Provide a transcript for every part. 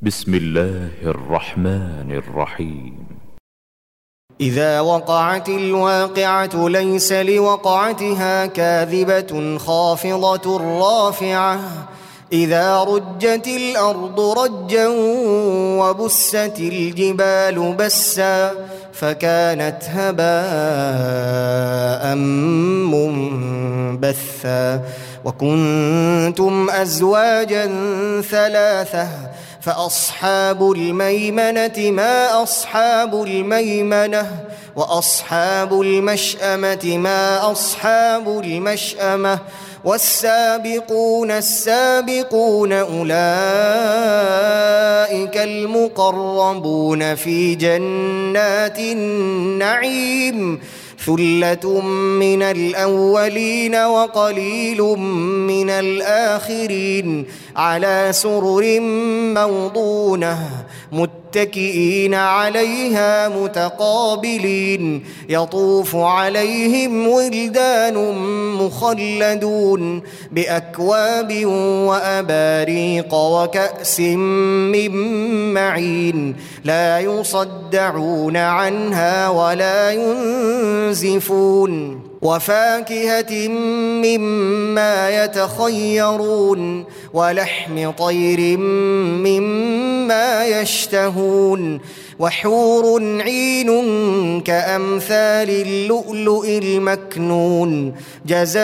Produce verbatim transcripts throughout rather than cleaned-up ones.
بسم الله الرحمن الرحيم. إذا وقعت الواقعة ليس لوقعتها كاذبة خافضة رافعة إذا رجت الأرض رجا وبست الجبال بسا فكانت هباء منبثا وكنتم أزواجا ثلاثة فأصحاب الميمنة ما أصحاب الميمنة وأصحاب المشأمة ما أصحاب المشأمة والسابقون السابقون أولئك المقربون في جنات النعيم ثلة من الأولين وقليل من الآخرين على سرر موضونة متكئين عليها متقابلين يطوف عليهم ولدان مخلدون بأكواب وأباريق وكأس من معين لا يصدعون عنها ولا ينزفون وفاكهة مما يتخيرون ولحم طير مما يشتهون وحور عين كأمثال اللؤلؤ المكنون جزاء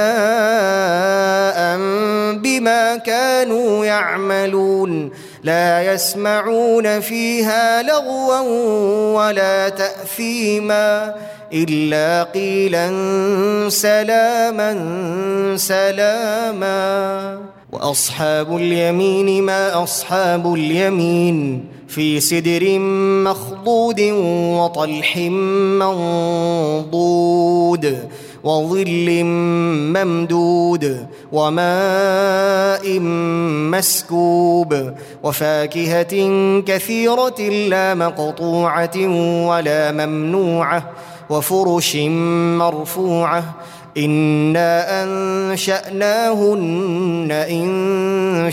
بما كانوا يعملون لا يسمعون فيها لغوا ولا تأثيما إلا قيلا سلاما سلاما وأصحاب اليمين ما أصحاب اليمين في سدر مخضود وطلح منضود وظل ممدود وماء مسكوب وفاكهة كثيرة لا مقطوعة ولا ممنوعة وفرش مرفوعة إنا أنشأناهن إن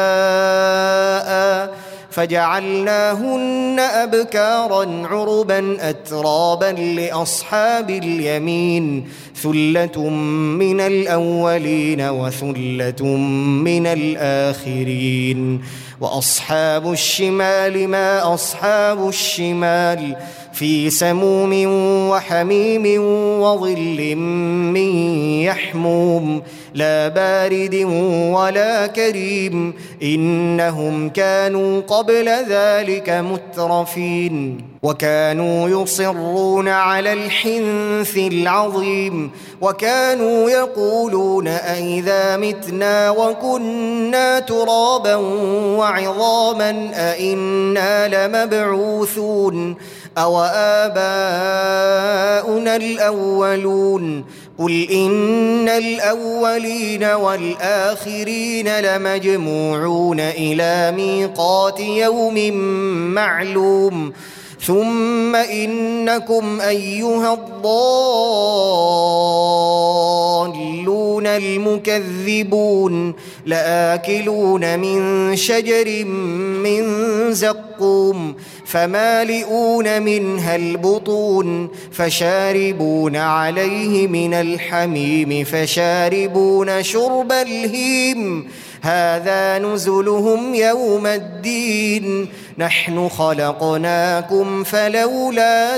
شاء فجعلناهن أبكارا عربا أترابا لأصحاب اليمين ثلة من الأولين وثلة من الآخرين وأصحاب الشمال ما أصحاب الشمال في سموم وحميم وظل من يحموم لا بارد ولا كريم إنهم كانوا قبل ذلك مترفين وكانوا يصرون على الحنث العظيم وكانوا يقولون أئذا متنا وكنا ترابا وعظاما أئنا لمبعوثون أو آباؤنا الأولون قل إن الأولين والآخرين لمجموعون إلى ميقات يوم معلوم ثم إنكم أيها الضالون المكذبون لآكلون من شجر من زقوم فمالئون منها البطون فشاربون عليه من الحميم فشاربون شرب الهيم هذا نزلهم يوم الدين نحن خلقناكم فلولا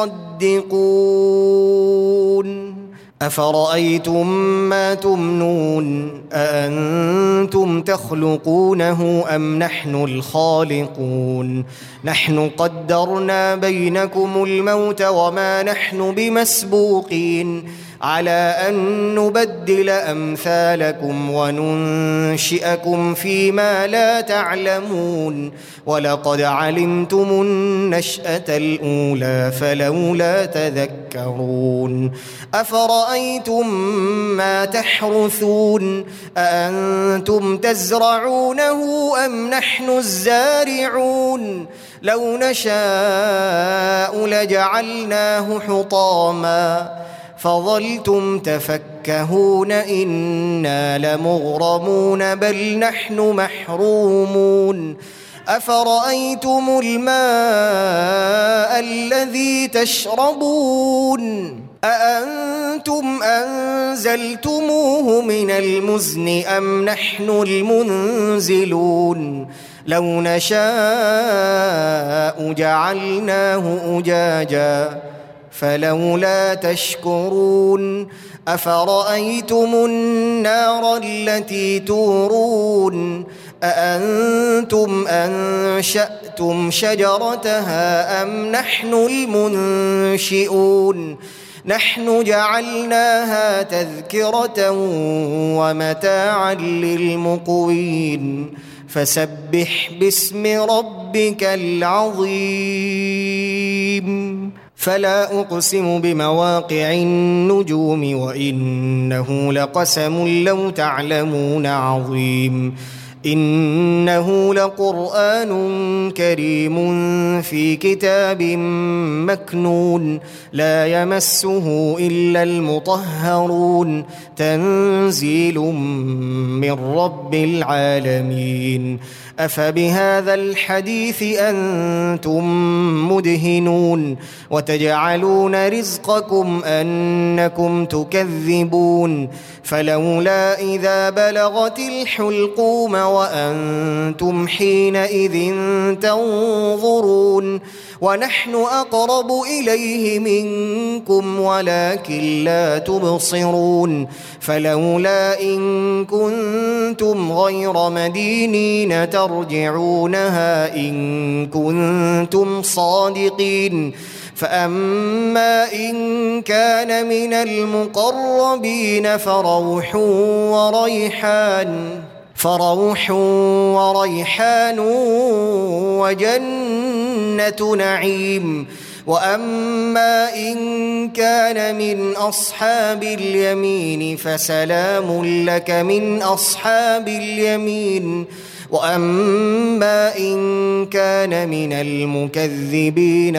تصدقون أفرأيتم ما تمنون أأنتم تخلقونه أم نحن الخالقون نحن قدرنا بينكم الموت وما نحن بمسبوقين على أن نبدل أمثالكم وننشئكم فيما لا تعلمون ولقد علمتم النشأة الأولى فلولا تذكرون أفرأيتم ما تحرثون أأنتم تزرعونه أم نحن الزارعون لو نشاء لجعلناه حطاما فظلتم تفكهون إنا لمغرمون بل نحن محرومون أفرأيتم الماء الذي تشربون أأنتم أنزلتموه من المزن أم نحن المنزلون لو نشاء جعلناه أجاجا فلولا تشكرون أفرأيتم النار التي تورون أأنتم أنشأتم شجرتها أم نحن المنشئون نحن جعلناها تذكرة ومتاعا للمقوين فسبح باسم ربك العظيم فلا أقسم بمواقع النجوم وإنه لقسم لو تعلمون عظيم إنه لقرآن كريم في كتاب مكنون لا يمسه إلا المطهرون تنزيل من رب العالمين أفبهذا الحديث أنتم مدهنون وتجعلون رزقكم أنكم تكذبون فلولا إذا بلغت الحلقوم وأنتم حينئذ تنظرون ونحن أقرب إليه منكم ولكن لا تبصرون فلولا إن كنتم غير مدينين ترجعونها إن كنتم صادقين فأما إن كان من المقربين فروح وريحان فروح وريحان وجنة نعيم وأما إن كان من أصحاب اليمين فسلام لك من أصحاب اليمين وأما إن كان من المكذبين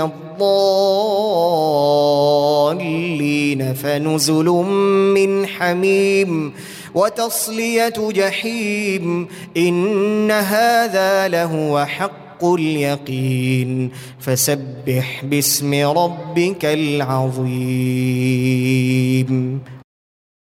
الضالين فنزل من حميم وتصلية جحيم إن هذا لهو حق اليقين فسبح باسم ربك العظيم.